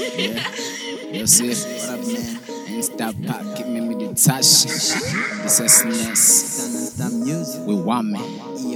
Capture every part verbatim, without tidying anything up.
Yeah, you see, what up, man? Insta pack, give me me the touch. This is Ness. We want me.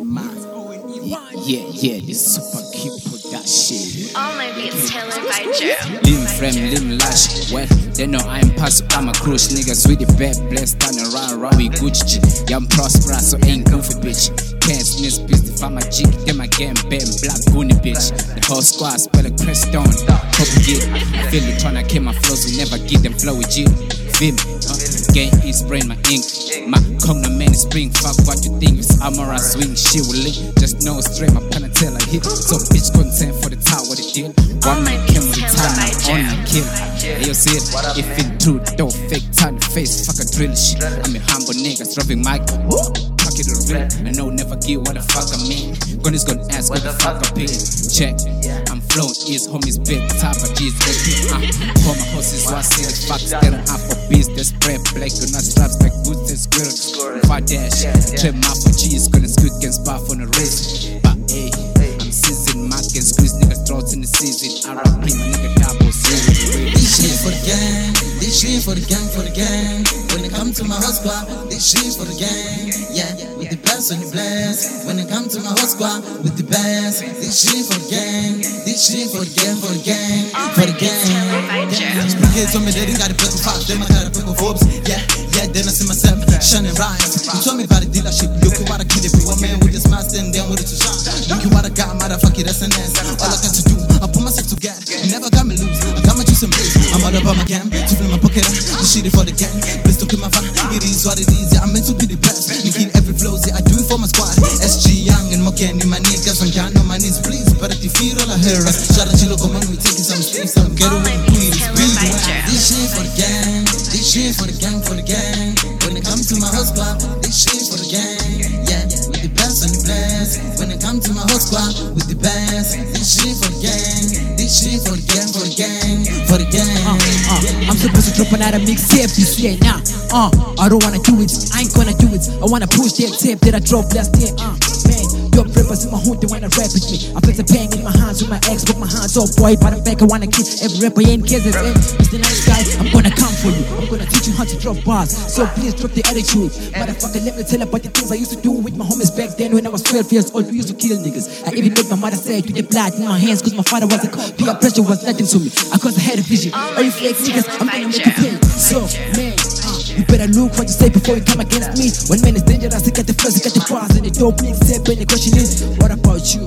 Yeah, yeah, this super cute production. Oh, maybe it's Taylor by Joe. Lim frame, lim lash. Well, they know I'm pass, I'm a cruise. Niggas with the bad blessed, turn around, around with Gucci. Yeah, I'm prosperous, so ain't goofy, bitch. Can't sniff, bitch, if I'm a jig, them again, bam, black goonie, bitch. The whole squad spell a crest on. Hope you get, I feel it when I keep my flows, we never get them flow with you. Feel me? Uh, game is brain, my ink. My come no man is spring, fuck what you think. It's armor, I swing, shit will link. Just know straight, my panatella hit. So bitch content for the tower, the deal. One man came with the time, I'm on the kill. Hey, you see it? If it true, don't fake time, face, fuck a drill shit. I'm a humble nigga, dropping mic. Pocket the real, I know never give what the fuck I mean. Gun is gonna ask what the fuck I pay. Check, I'm flowing, is homies big, top of G's, uh, call my horses, so I see the facts, get them out for beats, they spread black, on our straps like boots, they squirrel. If I dash, trip my for G's, gonna squeak and spar on the race. But hey, I'm seasoned, my can squeeze niggas throats in the season. I rap my nigga double season. This shit for the gang, this shit for the gang, for the gang. When it come to my hot squad, this shit for the gang. Yeah, with the best on the blast. When it come to my hot squad, with the best. This shit for the gang, this shit for the gang, for the gang, for the gang. Spring kids told me they didn't got a pickle fox, then I got a pickle Forbes. Yeah, yeah, then I see myself shining rise. You told me about the dealership, look at what I kid if you one man with this mask, then down with it to shine. Look at what I got, motherfucker, that's an ass. All I got to do, I put myself together. You never got me loose, I got my juice and blaze. I'm all about my game, to fill my pocket up. This shit is for the gang, please don't kill my vibe. It is what it is, yeah, I'm meant to be the best. You kill every flow, yeah, I do it for my squad. S G Young and Moken in my niggas, I'm down on my knees, please. But if you feel all I hear us, shout out to local man, we taking some steps, some get away with it. This shit for the gang, this shit for the gang, for the gang. When it comes to my hot squad, this shit for the gang, yeah, with the best on the blast. When it comes to my hot squad, with the best. This shit for the gang, this shit for the gang, for the gang, for the gang. Uh, uh, I'm supposed to drop another mixtape this year, nah. Uh, I don't wanna do it, I ain't gonna do it. I wanna push that tape that I dropped last year. Uh, man, your rappers in my hood, they wanna rap with me. I feel the pain in my hands with my ex, put my hands up, boy. But I'm back, I wanna kill every rapper in cases. Eh? Mister Nice Guy, I'm gonna come for you. I'm gonna teach you how to drop bars. So please drop the attitude. Motherfucker, let me tell about the things I used to do with my homies back then when I was twelve years old. We used to kill niggas. I even made my mother say to the blood in my hands, cause my father was a cop. Peer pressure was nothing to me. I cause I had a vision. All you flex niggas, I'm gonna make you pay. So, man, uh, you better look what you say before you come against me. When man is dangerous, they got the first, they got the bars, and they don't mix up. And the question is, what about you?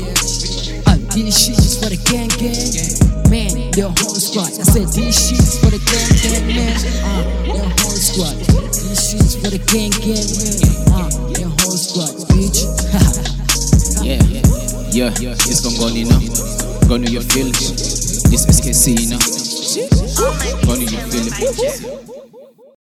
Yeah. Uh, this shit is for the gang, gang. Man, the whole squad. I said this shit is for the gang, gang, man. Uh, the whole squad. This shit is for the gang, gang, man. Uh, the whole squad, bitch. Yeah, yeah, yeah, it's gonna go, you know. Go to your feelings. This S K C, you know. Go to your feelings.